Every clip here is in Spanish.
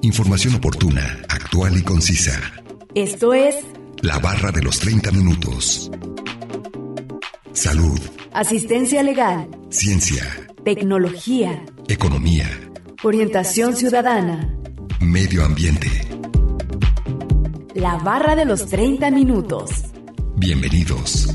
Información oportuna, actual y concisa. Esto es La Barra de los 30 minutos. Salud. Asistencia legal. Ciencia. Tecnología. Economía. Orientación ciudadana. Medio ambiente. La Barra de los 30 minutos. Bienvenidos.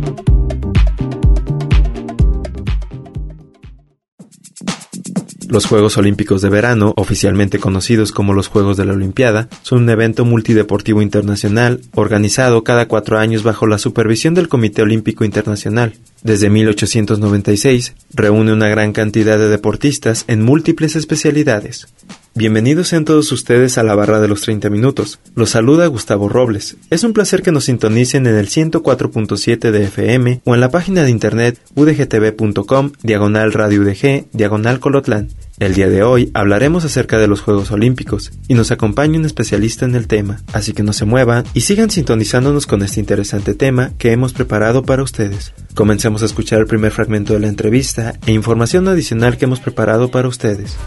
Los Juegos Olímpicos de Verano, oficialmente conocidos como los Juegos de la Olimpiada, son un evento multideportivo internacional organizado cada 4 años bajo la supervisión del Comité Olímpico Internacional. Desde 1896, reúne una gran cantidad de deportistas en múltiples especialidades. Bienvenidos sean todos ustedes a la Barra de los 30 minutos. Los saluda Gustavo Robles. Es un placer que nos sintonicen en el 104.7 de FM o en la página de internet udgtv.com/radio udg Colotlán. El día de hoy hablaremos acerca de los Juegos Olímpicos y nos acompaña un especialista en el tema, así que no se muevan y sigan sintonizándonos con este interesante tema que hemos preparado para ustedes. Comencemos a escuchar el primer fragmento de la entrevista e información adicional que hemos preparado para ustedes.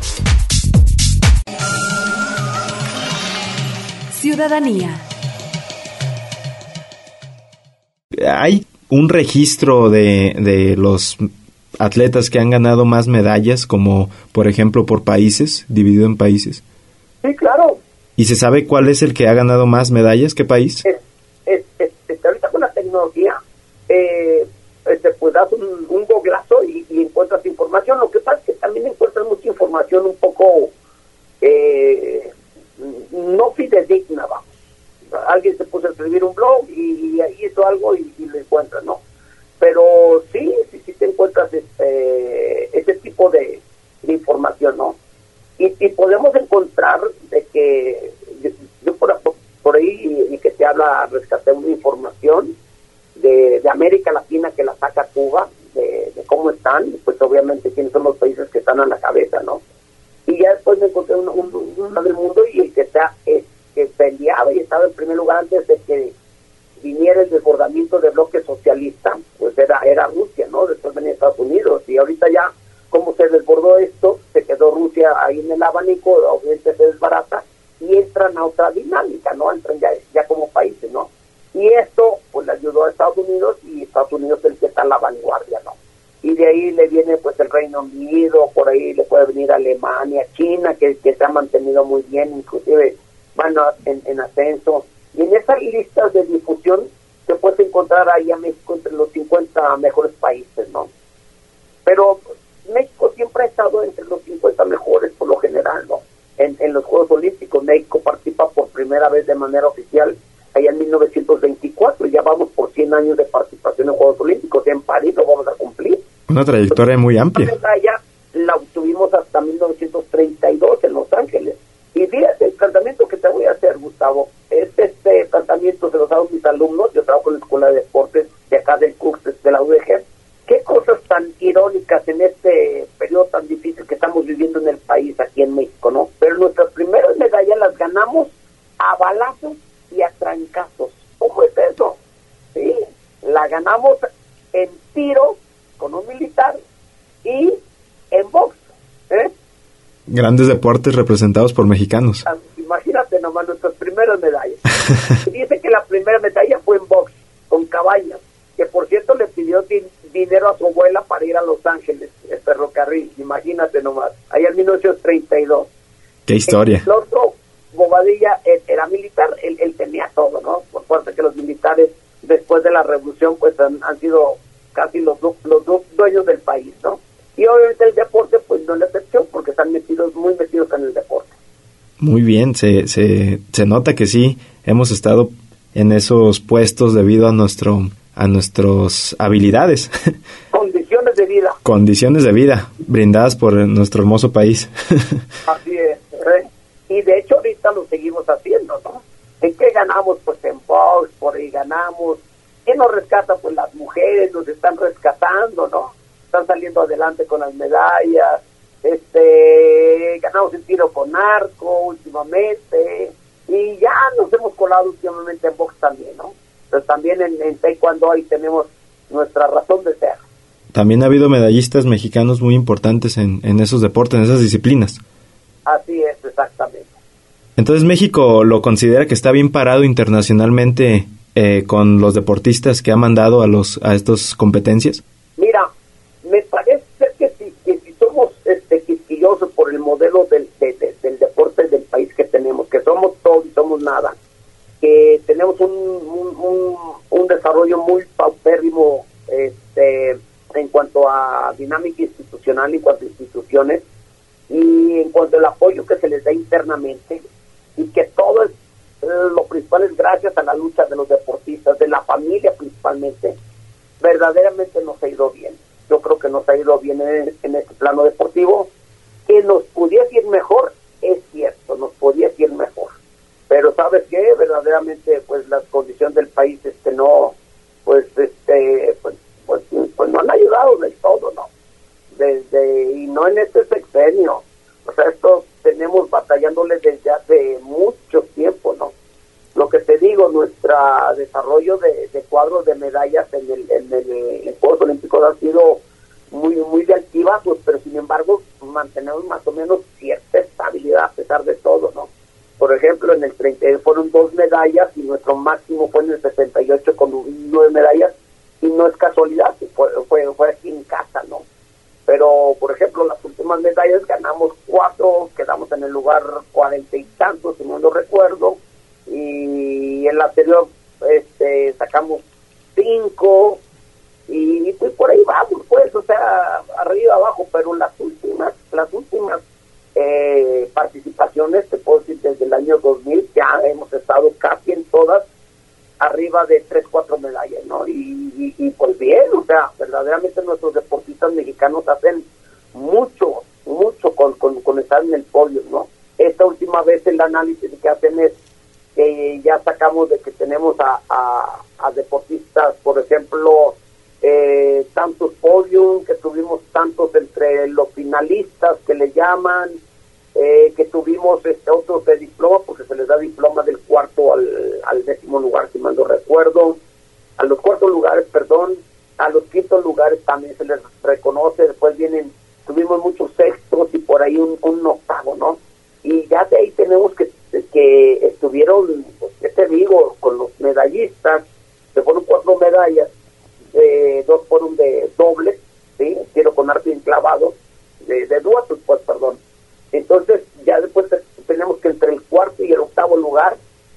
Ciudadanía. Hay un registro de los atletas que han ganado más medallas, como por ejemplo por países, dividido en países. Sí, claro. ¿Y se sabe cuál es el que ha ganado más medallas? ¿Qué país? Ahorita con la tecnología, pues das un goglazo y encuentras información. Lo que pasa es que también encuentras mucha información un poco no fidedigna, vamos. Alguien se puso a escribir un blog y ahí hizo algo y lo encuentras, ¿no? Pero sí te encuentras ese tipo de información, ¿no? Y podemos encontrar de que yo por ahí y que te habla, rescaté una información de América Latina que la saca Cuba, de cómo están, pues obviamente quiénes son los países que están a la cabeza, ¿no? Y ya después me encontré una del mundo y el que peleaba y estaba en primer lugar antes de que viniera el desbordamiento del bloque socialista, pues era Rusia, ¿no? Después venía Estados Unidos, y ahorita ya, como se desbordó esto, se quedó Rusia ahí en el abanico, obviamente se desbarata, y entran a otra dinámica, ¿no? Entran ya como países, ¿no? Y esto, pues, le ayudó a Estados Unidos, y Estados Unidos es el que está en la vanguardia, ¿no? Y de ahí le viene, pues, el Reino Unido, por ahí le puede venir Alemania, China, que se ha mantenido muy bien, inclusive van en ascenso. Y en esas listas de difusión te puedes encontrar ahí a México entre los 50 mejores países, ¿no? Pero México siempre ha estado entre los 50 mejores por lo general, ¿no? En los Juegos Olímpicos, México participa por primera vez de manera oficial allá en 1924, ya vamos por 100 años de participación en Juegos Olímpicos, en París lo vamos a cumplir. Una trayectoria muy amplia. La medalla la obtuvimos hasta 1932 en Los Ángeles. Y fíjate, el planteamiento que te voy a hacer, Gustavo, es planteamiento se los hago mis alumnos. Yo trabajo en la Escuela de Deportes de acá del CUCS de la UDG. Qué cosas tan irónicas en este periodo tan difícil que estamos viviendo en el país, aquí en México, ¿no? Pero nuestras primeras medallas las ganamos a balazos y a trancazos. ¿Cómo es eso? Sí, la ganamos en tiro con un militar y en box, ¿eh? Grandes deportes representados por mexicanos. Imagínate nomás nuestras primeras medallas. Dice que la primera medalla fue en box, con caballas, que por cierto le pidió dinero a su abuela para ir a Los Ángeles, el ferrocarril, imagínate nomás, allá en 1932. ¡Qué historia! El otro, Bobadilla, era militar, él tenía todo, ¿no? Por suerte que los militares, después de la revolución, pues han sido casi los dueños del país, ¿no? Y obviamente el deporte, pues no es la excepción, porque están muy metidos en el deporte. Muy bien, se nota que sí, hemos estado en esos puestos debido a nuestras habilidades. Condiciones de vida. Condiciones de vida, brindadas por nuestro hermoso país. Así es, y de hecho ahorita lo seguimos haciendo, ¿no? ¿En qué ganamos? Pues en box, por ahí ganamos. ¿Qué nos rescata? Pues las mujeres nos están rescatando, ¿no? Están saliendo adelante con las medallas. Ganamos en tiro con arco últimamente, y ya nos hemos colado últimamente en box también, ¿no? Pero también en taekwondo ahí tenemos nuestra razón de ser. También ha habido medallistas mexicanos muy importantes en esos deportes, en esas disciplinas. Así es, exactamente. Entonces, ¿México lo considera que está bien parado internacionalmente con los deportistas que ha mandado a estas competencias? Mira, me parece que si somos quisquillosos por el modelo del deporte del país que tenemos, que somos todo y somos nada, que tenemos un desarrollo muy paupérrimo en cuanto a dinámica institucional, en cuanto a instituciones, y en cuanto al apoyo que se les da internamente, y que todo lo principal es gracias a la lucha de los deportistas, de la familia principalmente, verdaderamente nos ha ido bien. Yo creo que nos ha ido bien en este plano deportivo. Que nos pudiese ir mejor, es cierto, nos pudiese ir mejor. Pero ¿sabes qué? Verdaderamente, pues las condiciones del país no no han ayudado del todo, ¿no? Y no en este sexenio. O sea, esto tenemos batallándole desde hace mucho tiempo, ¿no? Lo que te digo, nuestro desarrollo de cuadros de medallas en el Juegos Olímpicos ha sido muy de altibajos, pero sin embargo mantenemos más o menos cierta estabilidad a pesar de todo, ¿no? Por ejemplo, en el 30 fueron 2 medallas y nuestro máximo fue en el 78 con 9 medallas, y no es casualidad, fue aquí en casa, ¿no? Pero, por ejemplo, las últimas medallas ganamos 4, quedamos en el lugar 40 y tantos, si no lo recuerdo, y en la anterior sacamos 5, y pues por ahí vamos, pues, o sea, arriba, abajo, pero las últimas participaciones, te puedo decir, desde el año 2000, ya hemos estado casi en todas, arriba de 3-4 medallas, ¿no? Y pues bien, o sea, verdaderamente nuestros deportistas mexicanos hacen mucho con estar en el podio, ¿no? Esta última vez el análisis que hacen es que ya sacamos de que tenemos a deportistas, por ejemplo, tantos podium, que tuvimos tantos entre los finalistas que le llaman, que tuvimos otros de diploma, porque se les da diploma del cuarto al 10º lugar, si mal no recuerdo, a los cuartos lugares, perdón, a los quintos lugares también se les reconoce, después tuvimos muchos sextos y por ahí un octavo, ¿no? Y ya de ahí tenemos que estuvieron, pues, ¿qué te digo? Con los medallistas, se fueron 4 medallas, 2 fueron de doble, ¿sí? Tiro con arco enclavado, de duatos, pues, perdón. Entonces, ya después tenemos que entre el cuarto y el octavo lugar,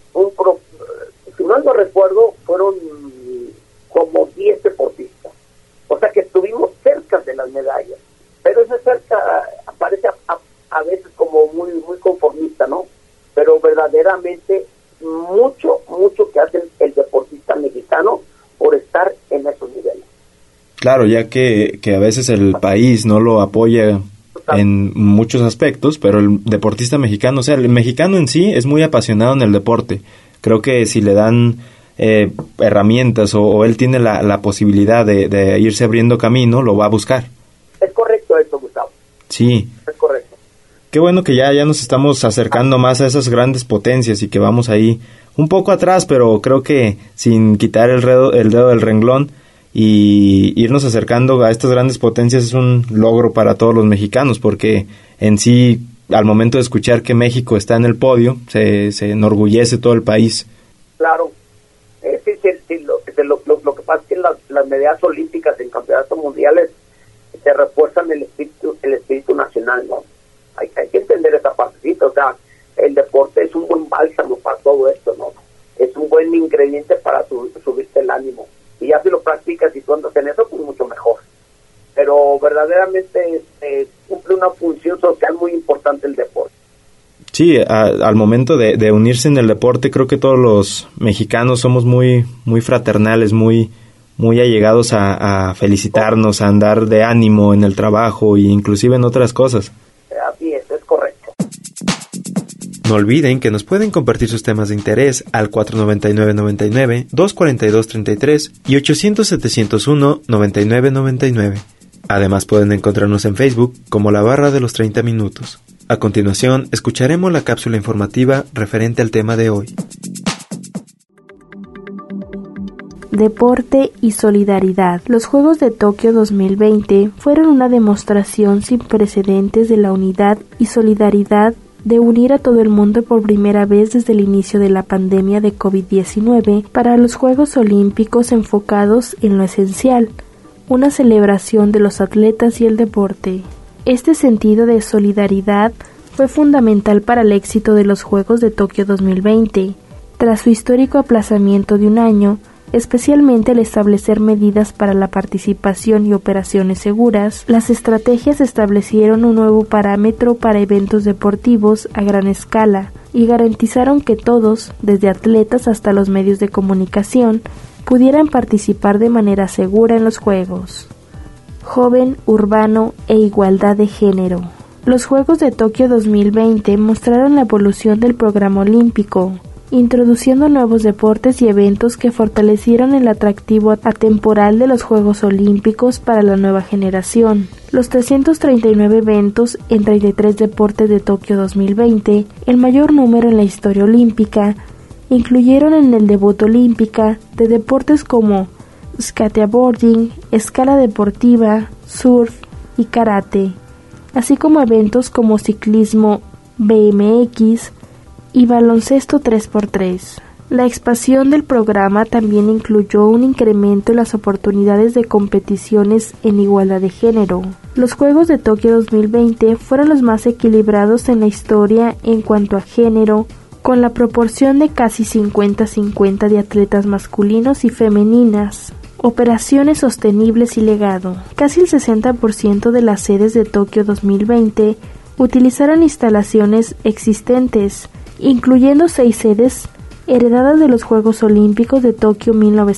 si mal no recuerdo, fueron como 10 deportistas. O sea que estuvimos cerca de las medallas. Pero esa cerca parece a veces como muy conformista, ¿no? Pero verdaderamente mucho que hace el deportista mexicano por estar en esos niveles. Claro, ya que a veces el país no lo apoya en muchos aspectos, pero el deportista mexicano, o sea, el mexicano en sí es muy apasionado en el deporte. Creo que si le dan herramientas o él tiene la posibilidad de irse abriendo camino, lo va a buscar. Es correcto eso, Gustavo. Sí. Es correcto. Qué bueno que ya nos estamos acercando más a esas grandes potencias y que vamos ahí un poco atrás, pero creo que sin quitar el dedo del renglón y irnos acercando a estas grandes potencias es un logro para todos los mexicanos, porque en sí, al momento de escuchar que México está en el podio, se enorgullece todo el país. Claro. Sí, lo que pasa es que las medallas olímpicas en campeonatos mundiales se refuerzan el espíritu nacional, ¿no? Hay que entender esa partecita, o sea, el deporte es un buen bálsamo para todo esto, ¿no? Es un buen ingrediente para subirte el ánimo. Y ya si lo practicas y tú andas en eso, pues mucho mejor. Pero verdaderamente cumple una función social muy importante el deporte. Sí, al momento de unirse en el deporte, creo que todos los mexicanos somos muy fraternales, muy allegados a felicitarnos, a andar de ánimo en el trabajo e inclusive en otras cosas. Así es correcto. No olviden que nos pueden compartir sus temas de interés al 499-99, 242-33 y 800-701-9999. Además pueden encontrarnos en Facebook como La Barra de los 30 Minutos. A continuación, escucharemos la cápsula informativa referente al tema de hoy. Deporte y solidaridad. Los Juegos de Tokio 2020 fueron una demostración sin precedentes de la unidad y solidaridad de unir a todo el mundo por primera vez desde el inicio de la pandemia de COVID-19 para los Juegos Olímpicos enfocados en lo esencial, una celebración de los atletas y el deporte. Este sentido de solidaridad fue fundamental para el éxito de los Juegos de Tokio 2020. Tras su histórico aplazamiento de un año, especialmente al establecer medidas para la participación y operaciones seguras, las estrategias establecieron un nuevo parámetro para eventos deportivos a gran escala y garantizaron que todos, desde atletas hasta los medios de comunicación, pudieran participar de manera segura en los Juegos. Joven, urbano e igualdad de género. Los Juegos de Tokio 2020 mostraron la evolución del programa olímpico, introduciendo nuevos deportes y eventos que fortalecieron el atractivo atemporal de los Juegos Olímpicos para la nueva generación. Los 339 eventos en 33 deportes de Tokio 2020, el mayor número en la historia olímpica, incluyeron en el debut olímpica de deportes como skateboarding, escala deportiva, surf y karate, así como eventos como ciclismo BMX y baloncesto 3x3. La expansión del programa también incluyó un incremento en las oportunidades de competiciones en igualdad de género. Los Juegos de Tokio 2020 fueron los más equilibrados en la historia en cuanto a género, con la proporción de casi 50-50 de atletas masculinos y femeninas. Operaciones sostenibles y legado. Casi el 60% de las sedes de Tokio 2020 utilizaron instalaciones existentes, incluyendo 6 sedes heredadas de los Juegos Olímpicos de Tokio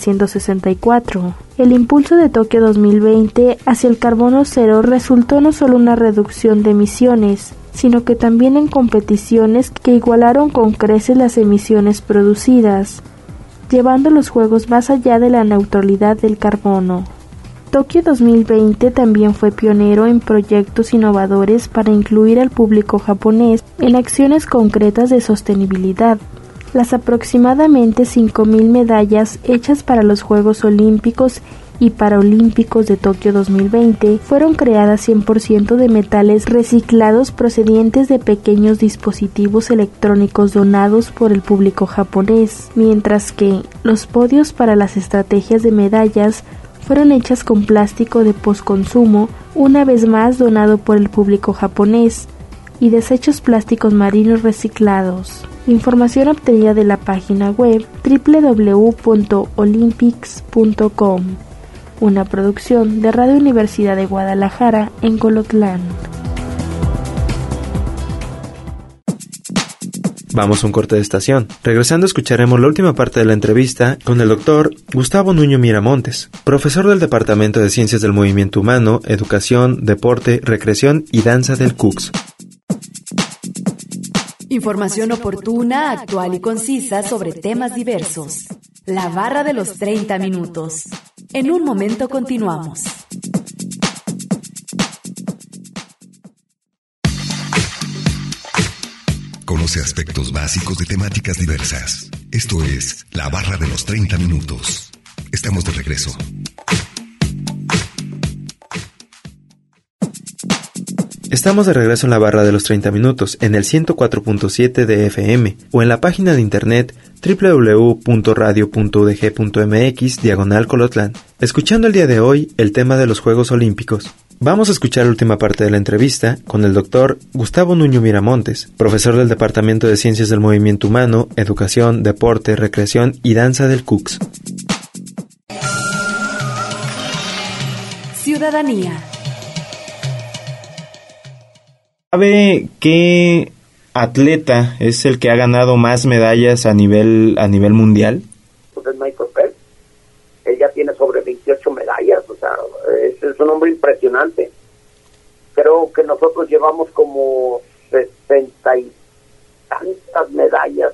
1964. El impulso de Tokio 2020 hacia el carbono cero resultó no solo una reducción de emisiones, sino que también en competiciones que igualaron con creces las emisiones producidas, llevando los Juegos más allá de la neutralidad del carbono. Tokio 2020 también fue pionero en proyectos innovadores para incluir al público japonés en acciones concretas de sostenibilidad. Las aproximadamente 5.000 medallas hechas para los Juegos Olímpicos y Paralímpicos de Tokio 2020 fueron creadas 100% de metales reciclados procedentes de pequeños dispositivos electrónicos donados por el público japonés, mientras que los podios para las estrategias de medallas fueron hechas con plástico de postconsumo, una vez más donado por el público japonés, y desechos plásticos marinos reciclados. Información obtenida de la página web www.olympics.com, una producción de Radio Universidad de Guadalajara en Colotlán. Vamos a un corte de estación. Regresando escucharemos la última parte de la entrevista con el doctor Gustavo Nuño Miramontes, profesor del Departamento de Ciencias del Movimiento Humano, Educación, Deporte, Recreación y Danza del CUCS. Información oportuna, actual y concisa sobre temas diversos. La barra de los 30 minutos. En un momento continuamos. Conoce aspectos básicos de temáticas diversas. Esto es La Barra de los 30 minutos. Estamos de regreso. Estamos de regreso en la barra de los 30 minutos, en el 104.7 de FM o en la página de internet www.radio.udg.mx/Colotlán, escuchando el día de hoy el tema de los Juegos Olímpicos. Vamos a escuchar la última parte de la entrevista con el doctor Gustavo Nuño Miramontes, profesor del Departamento de Ciencias del Movimiento Humano, Educación, Deporte, Recreación y Danza del CUCS. Ciudadanía. ¿Sabe qué atleta es el que ha ganado más medallas a nivel mundial? Pues es Michael Phelps. Él ya tiene sobre 28 medallas, o sea, es un hombre impresionante. Creo que nosotros llevamos como 60 y tantas medallas,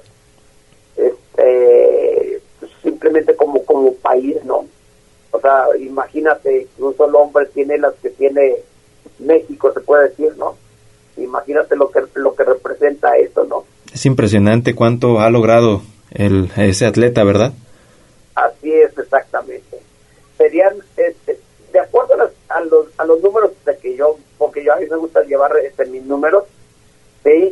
simplemente como país, ¿no? O sea, imagínate, un solo hombre tiene las que tiene México, se puede decir, ¿no? Imagínate lo que representa esto, ¿no? Es impresionante cuánto ha logrado ese atleta, ¿verdad? Así es, exactamente. Serían, de acuerdo a los números de que porque yo a mí me gusta llevar mis números, ¿sí?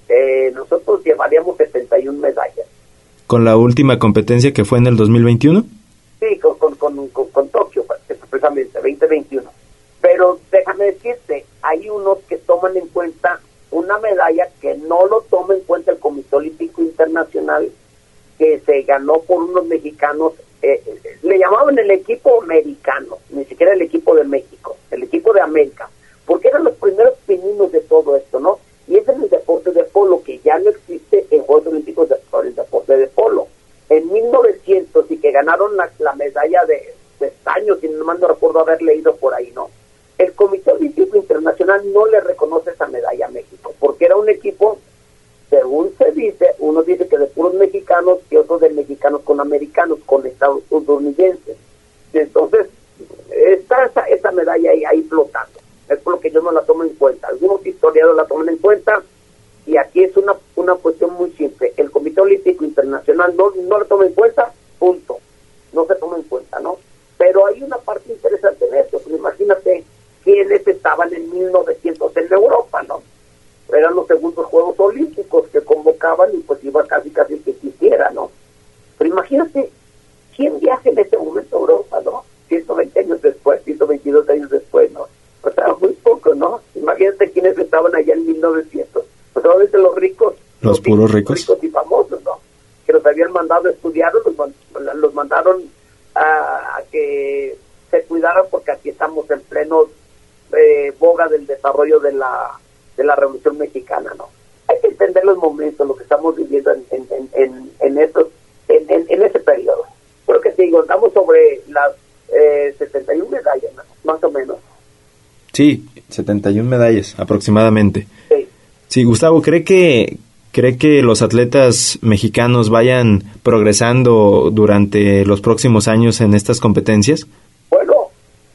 nosotros llevaríamos 71 medallas. ¿Con la última competencia que fue en el 2021? Sí, con Tokio, precisamente, 2021. Pero déjame decirte, hay unos que toman en cuenta una medalla que no lo toma en cuenta el Comité Olímpico Internacional, que se ganó por unos mexicanos, le llamaban el equipo americano, ni siquiera el equipo de México, el equipo de América, porque eran los primeros pininos de todo esto, ¿no? Y es en el deporte de polo, que ya no existe en Juegos Olímpicos por el deporte de polo. En 1900, y que ganaron la medalla de estaño, si no mal no recuerdo haber leído por ahí, ¿no? El Comité Olímpico Internacional no le reconoce esa medalla a México, porque era un equipo, según se dice, uno dice que de puros mexicanos y otros de mexicanos con americanos, con estadounidenses. Entonces, está esa medalla ahí flotando. Es por lo que yo no la tomo en cuenta. Algunos historiadores la toman en cuenta, y aquí es una cuestión muy simple. El Comité Olímpico Internacional no la toma en cuenta, punto. No se toma en cuenta, ¿no? Pero hay una parte interesante en esto. Pues imagínate quiénes estaban en 1900 en Europa, ¿no? Eran los segundos Juegos Olímpicos que convocaban, y pues iba casi que quisiera, ¿no? Pero imagínate, ¿quién viaja en ese momento a Europa, no? 120 años después, 122 años después, ¿no? O sea, muy poco, ¿no? Imagínate quiénes estaban allá en 1900. Pues solamente los ricos. Los puros ricos. Ricos y famosos, ¿no? Que los habían mandado a estudiar, los mandaron a que se cuidaran, porque aquí estamos en pleno boga del desarrollo de la Revolución Mexicana, ¿no? Hay que entender los momentos, lo que estamos viviendo en ese periodo. Pero que te digo, estamos sobre las 71 medallas, ¿no? Más o menos. Sí, 71 medallas aproximadamente. Sí. Sí, Gustavo, ¿cree que los atletas mexicanos vayan progresando durante los próximos años en estas competencias? Bueno,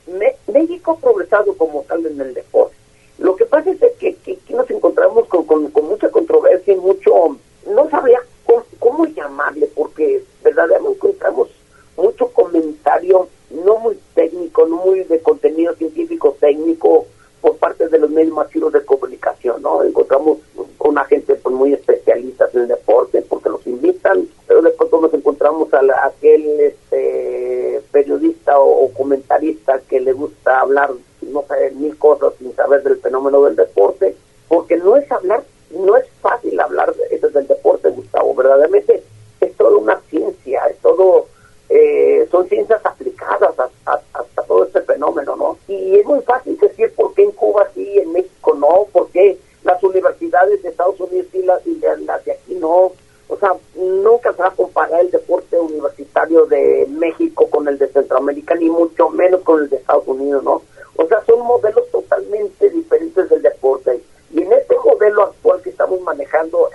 México ha progresado como tal en el deporte. Lo que pasa es que nos encontramos con mucha controversia y mucho, no sabría cómo llamarle, porque verdaderamente encontramos mucho comentario no muy técnico, no muy de contenido científico técnico por parte de los medios masivos de comunicación, ¿no? Encontramos una gente pues muy especialista en el deporte, porque los invitan, pero después nos encontramos a aquel periodista o comentarista que le gusta hablar, no sé, 1000 cosas sin saber del fenómeno del deporte, porque no es fácil hablar eso del deporte, Gustavo, verdaderamente es toda una ciencia, es todo, son ciencias aplicadas hasta todo este fenómeno, ¿no? Y es muy fácil decir por qué en Cuba sí, en México no, por qué las universidades de Estados Unidos sí, las de aquí no. O sea, nunca se va a comparar el deporte universitario de México con el de Centroamérica, ni mucho menos con el de Estados Unidos, ¿no? O sea, son modelos totalmente diferentes del deporte. Y en este modelo actual que estamos manejando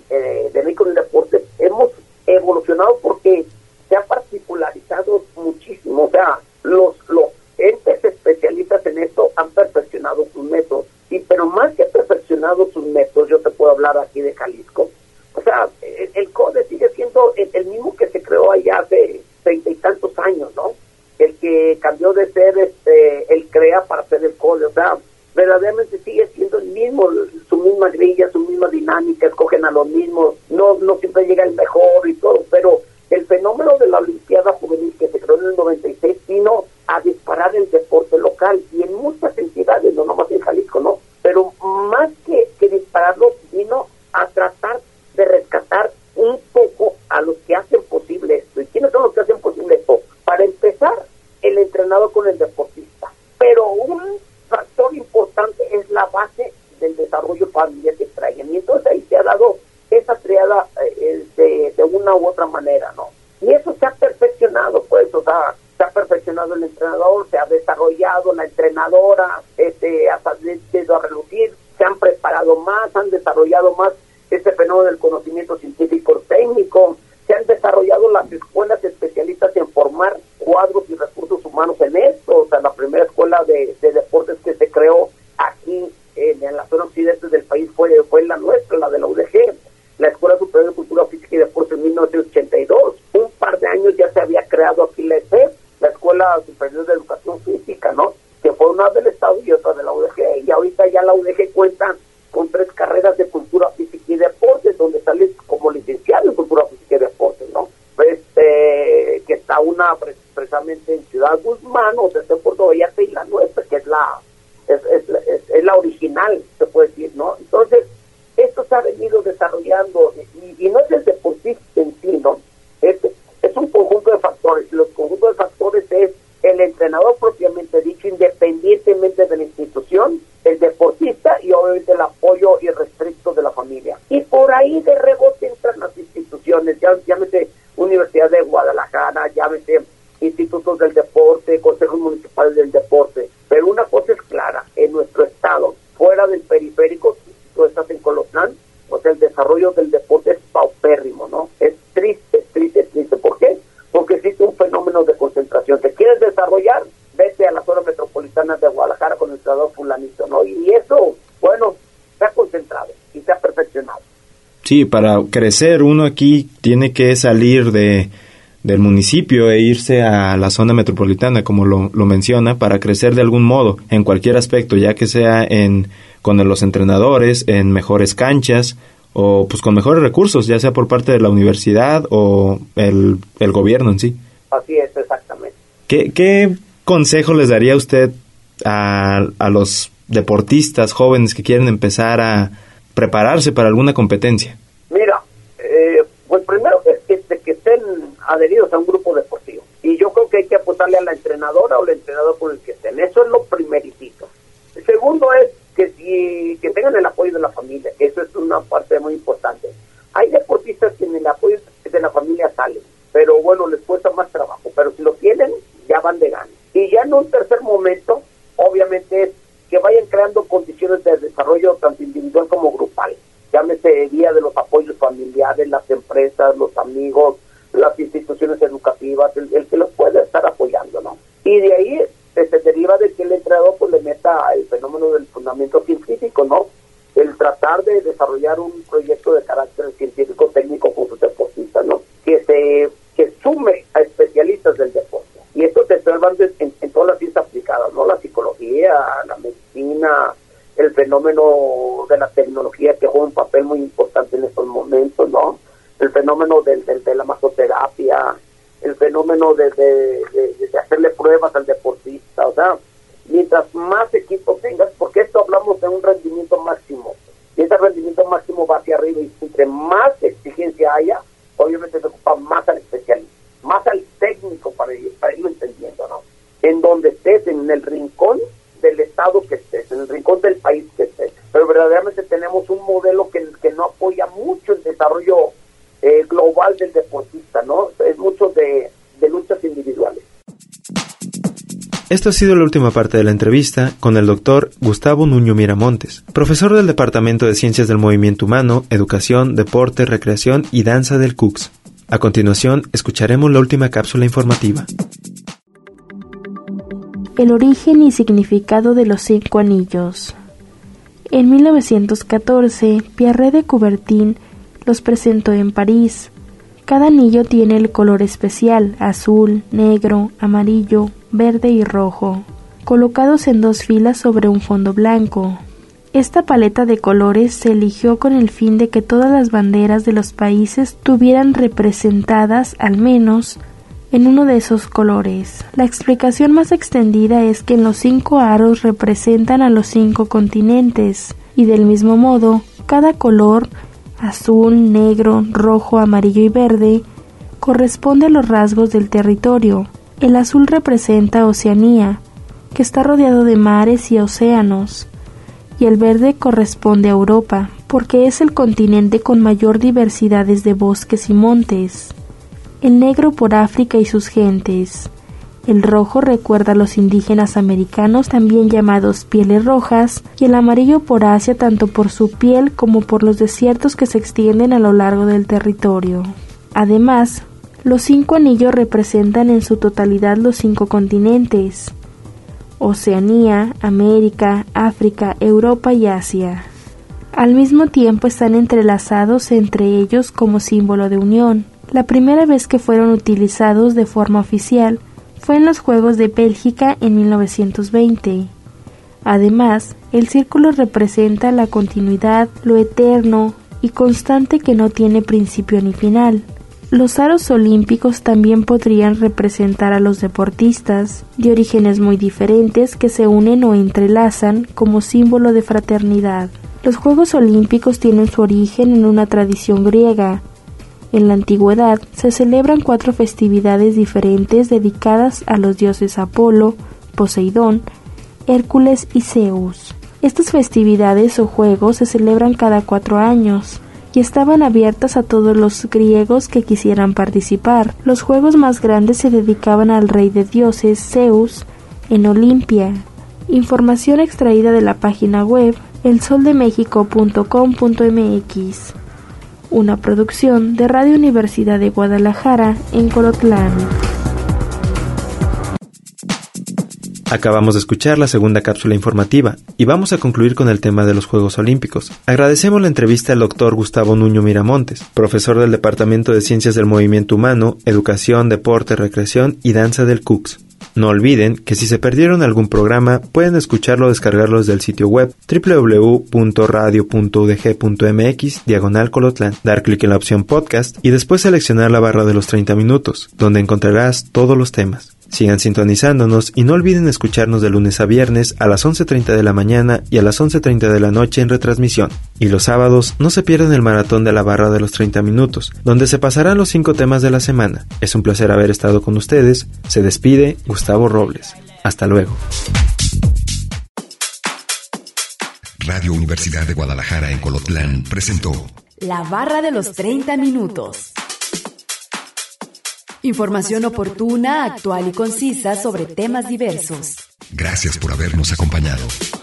de México en el deporte, hemos evolucionado porque se ha particularizado muchísimo. O sea, los entes especialistas en esto han perfeccionado sus métodos. Pero más que perfeccionado sus métodos, yo te puedo hablar aquí de Jalisco. O sea, el CODE sigue siendo el mismo que se creó allá hace 30 y tantos años, ¿no? El que cambió de ser el CREA para ser el CODE. O sea, verdaderamente sigue siendo el mismo, su misma grilla, su misma dinámica, escogen a los mismos, no siempre llega el mejor y todo, pero el fenómeno de la Olimpiada Juvenil que se creó en el 96 vino a disparar el deporte local, y en muchas entidades, no nomás en Jalisco, ¿no? Pero más que dispararlo, vino a tratar de rescatar un poco a los que hacen posible esto. ¿Y quiénes son los que hacen posible esto? Para empezar, el entrenador con el deportista. Pero un factor importante es la base del desarrollo familiar que traigan. Y entonces ahí se ha dado esa triada de una u otra manera, ¿no? Y eso se ha perfeccionado, pues, o sea, se ha perfeccionado el entrenador, se ha desarrollado la entrenadora, ha salido a relucir, se han preparado más, han desarrollado más ese fenómeno del conocimiento científico técnico, se han desarrollado las escuelas especialistas en formar cuadros y recursos humanos en esto. O sea, la primera escuela de deportes que se creó aquí en la zona occidente del país fue la nuestra, la de la UDG, la Escuela Superior de Cultura Física y Deportes en 1982. Un par de años ya se había creado aquí la ESEF, la Escuela Superior de Educación Física, ¿no? Que fue una del Estado y otra de la UDG, y ahorita ya la UDG cuenta con 3 carreras de Cultura Física y Deportes Ciudad Guzmán, o sea, está en Puerto Vallarta, y la nuestra, que es la original, se puede decir, ¿no? Entonces, esto se ha venido desarrollando, y no es el deportista en sí, ¿no? Es un conjunto de factores. Los conjuntos de factores es el entrenador propiamente dicho, independientemente de la institución, el deportista y obviamente el apoyo irrestricto de la familia. Y por ahí de rebote entran las instituciones, llámese Universidad de Guadalajara, llámese institutos del deporte, consejos municipales del deporte. Pero una cosa es clara, en nuestro estado, fuera del periférico, tú estás en Colotlán, o sea, el desarrollo del deporte es paupérrimo, ¿no? Es triste. ¿Por qué? Porque existe un fenómeno de concentración. ¿Te quieres desarrollar? Vete a la zona metropolitana de Guadalajara con el entrenador fulanito, ¿no? Y eso, bueno, se ha concentrado y se ha perfeccionado. Sí, para crecer uno aquí tiene que salir del municipio e irse a la zona metropolitana, como lo menciona, para crecer de algún modo, en cualquier aspecto, ya que sea con los entrenadores, en mejores canchas, o pues con mejores recursos, ya sea por parte de la universidad o el gobierno en sí. Así es, exactamente. ¿Qué consejo les daría usted a los deportistas jóvenes que quieren empezar a prepararse para alguna competencia? Mira, pues primero que estén adheridos a un grupo deportivo. Y yo creo que hay que apostarle a la entrenadora o al entrenador con el que estén. Eso es lo primeritito. El segundo es que tengan el apoyo de la familia. Eso es una parte muy importante. Hay deportistas que en el apoyo de la familia salen, pero bueno, les cuesta más trabajo. Pero si lo tienen, ya van de gana. Y ya en un tercer momento, obviamente, es que vayan creando condiciones de desarrollo tanto individual como grupal. Llámese día de los apoyos familiares, las empresas, los amigos, las instituciones educativas, el que los pueda estar apoyando, ¿no? Y de ahí se deriva de que el entrenador pues le meta el fenómeno del fundamento científico, ¿no? El tratar de desarrollar un proyecto de carácter científico técnico con sus deportistas, ¿no? Que sume a especialistas del deporte. Y esto te estoy hablando en todas las ciencias aplicadas, ¿no? La psicología, la medicina, el fenómeno de la tecnología, que juega un papel muy importante en estos momentos, ¿no? El fenómeno de la masoterapia, el fenómeno de hacerle pruebas al deportista. O sea, mientras más equipo tengas, porque esto hablamos de un rendimiento máximo, y ese rendimiento máximo va hacia arriba, y entre más exigencia haya, obviamente se ocupa más al especialista, más al técnico para irlo entendiendo, ¿no? En donde estés, en el rincón del estado que estés, en el rincón del país que estés. Pero verdaderamente tenemos un modelo que no apoya mucho el desarrollo global del deportista, ¿no? Es mucho de luchas individuales. Esto ha sido la última parte de la entrevista con el doctor Gustavo Nuño Miramontes, profesor del Departamento de Ciencias del Movimiento Humano, Educación, Deporte, Recreación y Danza del CUCS. A continuación, escucharemos la última cápsula informativa. El origen y significado de los 5 anillos. En 1914, Pierre de Coubertin los presentó en París. Cada anillo tiene el color especial, azul, negro, amarillo, verde y rojo, colocados en 2 filas sobre un fondo blanco. Esta paleta de colores se eligió con el fin de que todas las banderas de los países tuvieran representadas al menos en uno de esos colores. La explicación más extendida es que los 5 aros representan a los 5 continentes, y del mismo modo, cada color, azul, negro, rojo, amarillo y verde, corresponde a los rasgos del territorio. El azul representa Oceanía, que está rodeado de mares y océanos, y el verde corresponde a Europa, porque es el continente con mayor diversidad de bosques y montes. El negro por África y sus gentes. El rojo recuerda a los indígenas americanos, también llamados pieles rojas, y el amarillo por Asia, tanto por su piel como por los desiertos que se extienden a lo largo del territorio. Además, los 5 anillos representan en su totalidad los 5 continentes: Oceanía, América, África, Europa y Asia. Al mismo tiempo están entrelazados entre ellos como símbolo de unión. La primera vez que fueron utilizados de forma oficial fue en los Juegos de Bélgica en 1920. Además, el círculo representa la continuidad, lo eterno y constante que no tiene principio ni final. Los aros olímpicos también podrían representar a los deportistas, de orígenes muy diferentes que se unen o entrelazan como símbolo de fraternidad. Los Juegos Olímpicos tienen su origen en una tradición griega. En la antigüedad se celebran 4 festividades diferentes dedicadas a los dioses Apolo, Poseidón, Hércules y Zeus. Estas festividades o juegos se celebran cada 4 años y estaban abiertas a todos los griegos que quisieran participar. Los juegos más grandes se dedicaban al rey de dioses Zeus en Olimpia. Información extraída de la página web elsoldemexico.com.mx. Una producción de Radio Universidad de Guadalajara en Colotlán. Acabamos de escuchar la segunda cápsula informativa y vamos a concluir con el tema de los Juegos Olímpicos. Agradecemos la entrevista al Dr. Gustavo Nuño Miramontes, profesor del Departamento de Ciencias del Movimiento Humano, Educación, Deporte, Recreación y Danza del CUCS. No olviden que si se perdieron algún programa, pueden escucharlo o descargarlo desde el sitio web www.radio.udg.mx/Colotlán, dar clic en la opción podcast y después seleccionar la barra de los 30 minutos, donde encontrarás todos los temas. Sigan sintonizándonos y no olviden escucharnos de lunes a viernes a las 11:30 de la mañana y a las 11:30 de la noche en retransmisión. Y los sábados no se pierdan el maratón de la barra de los 30 minutos, donde se pasarán los 5 temas de la semana. Es un placer haber estado con ustedes. Se despide Gustavo Robles. Hasta luego. Radio Universidad de Guadalajara en Colotlán presentó La barra de los 30 minutos. Información oportuna, actual y concisa sobre temas diversos. Gracias por habernos acompañado.